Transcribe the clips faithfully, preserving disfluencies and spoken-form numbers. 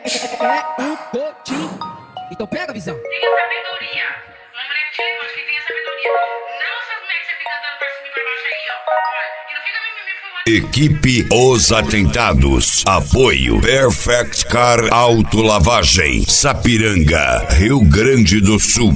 É um cotinho. Então pega a visão. Tenha sabedoria. Uma mulher que chega, que tenha sabedoria. Não essas mulheres que você fica andando pra cima e pra baixo aí, ó. Olha, e não fica me, me, me Equipe Os Atentados. Apoio Perfect Car Autolavagem, Sapiranga, Rio Grande do Sul.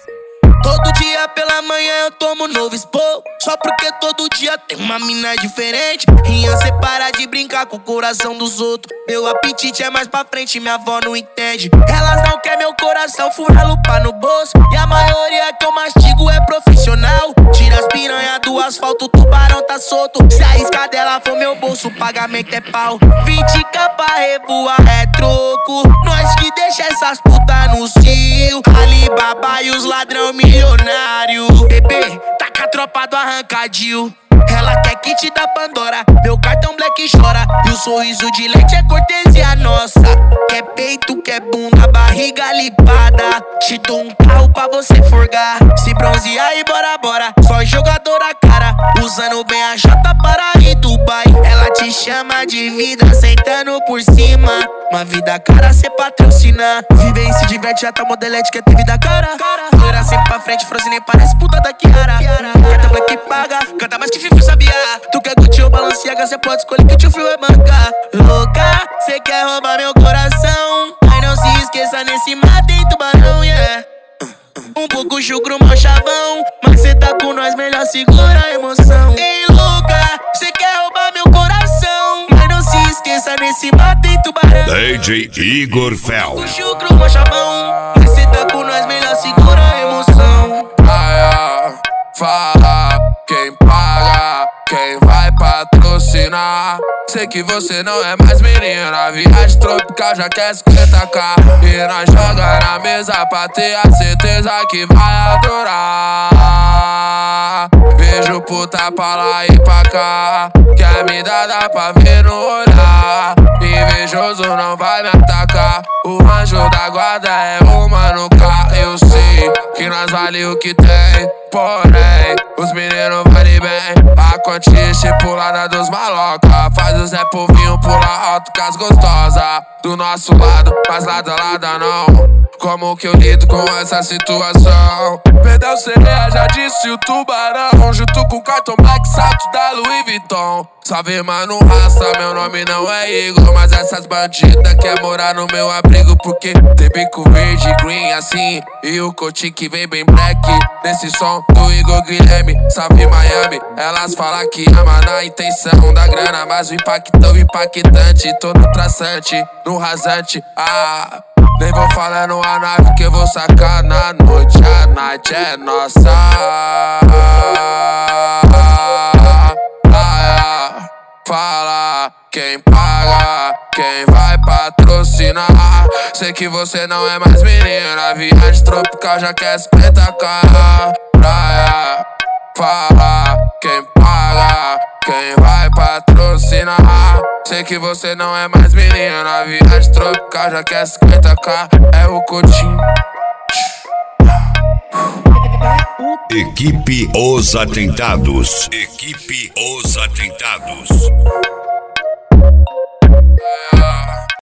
Todo dia pela manhã eu tomo novo expor. Só porque todo dia tem uma mina diferente. Rian, cê para de brincar com o coração dos outros. Meu apetite é mais pra frente, minha avó não entende. Elas não querem meu coração, fura lupa no bolso. E a maioria que eu mastigo é profissional. Tira as piranha do asfalto, o tubarão tá solto. Se a isca dela for meu bolso, o pagamento é pau. vinte k pra revoar é troco. Nós que deixa essas putas no cio. Alibaba e os ladrão milionário. Bebê, taca a tropa do arrancadinho. Ela quer kit da Pandora, meu cartão black chora. E o sorriso de leite é cortesia nossa. Quer peito, quer bunda, barriga lipada. Te dou um carro pra você forgar. Se bronzear e bora, bora. Só jogadora cara, usando bem a Jota para ir Dubai. Ela te chama de vida, sentando por cima. Uma vida cara, cê patrocina. Vive e se diverte, já tá modelete, quer ter vida cara. Loira sempre pra frente, Frozen nem parece puta da Kiara. Carta black paga, canta mais que Fifi sabia. Tu quer curtir o Balenciaga, cê pode escolher que o tio Fio é bancar. Louca, cê quer roubar meu coração. Mas não se esqueça, nesse mar tem tubarão, yeah. Um pouco chucro, mal chavão. Mas cê tá com nós, melhor segura a emoção. Ei, louca, cê quer roubar meu coração. Mas não se esqueça, nesse mar tem tubarão. D J Igor Fel. Um chucro, mal chavão. Mas cê tá com nós, melhor segura a emoção. Praia, fala quem paga, quem vai patrocinar. Sei que você não é mais menina, viagem tropical já quer cinquenta k. E nós joga na mesa pra ter a certeza que vai adorar. Vejo puta pra lá e pra cá, quer me dar, dá pra ver no olhar. Invejoso não vai me atacar, o anjo da guarda é uma no carro. Eu sei que nós vale o que tem, porém os meninos valem bem. A quantia estipulada dos maloca faz o Zé Povinho pular alto com as gostosas do nosso lado, mas lado a lado não. Como que eu lido com essa situação? Perdeu sereia, já disse o tubarão. Junto com o cartão black, salto da Louis Vuitton. Salve mano, raça, meu nome não é Igor. Mas essas bandidas quer morar no meu abrigo. Porque tem bico verde, green assim, e o cotinho que vem bem black. Nesse som do Igor Guilherme, salve Miami. Elas falam que ama na intenção da grana, mas o impacto é impactante. Tô no traçante, no rasante, ah. Nem vou falar numa nave que eu vou sacar na noite. A night é nossa. Praia, fala quem paga, quem vai patrocinar. Sei que você não é mais menina, viagem tropical já quer cinquenta k. Praia, fala quem paga, quem vai patrocinar. Sei que você não é mais menina, viagem tropical já quer cinquenta k. É o cotinho. Equipe Os Atentados. Equipe Os Atentados.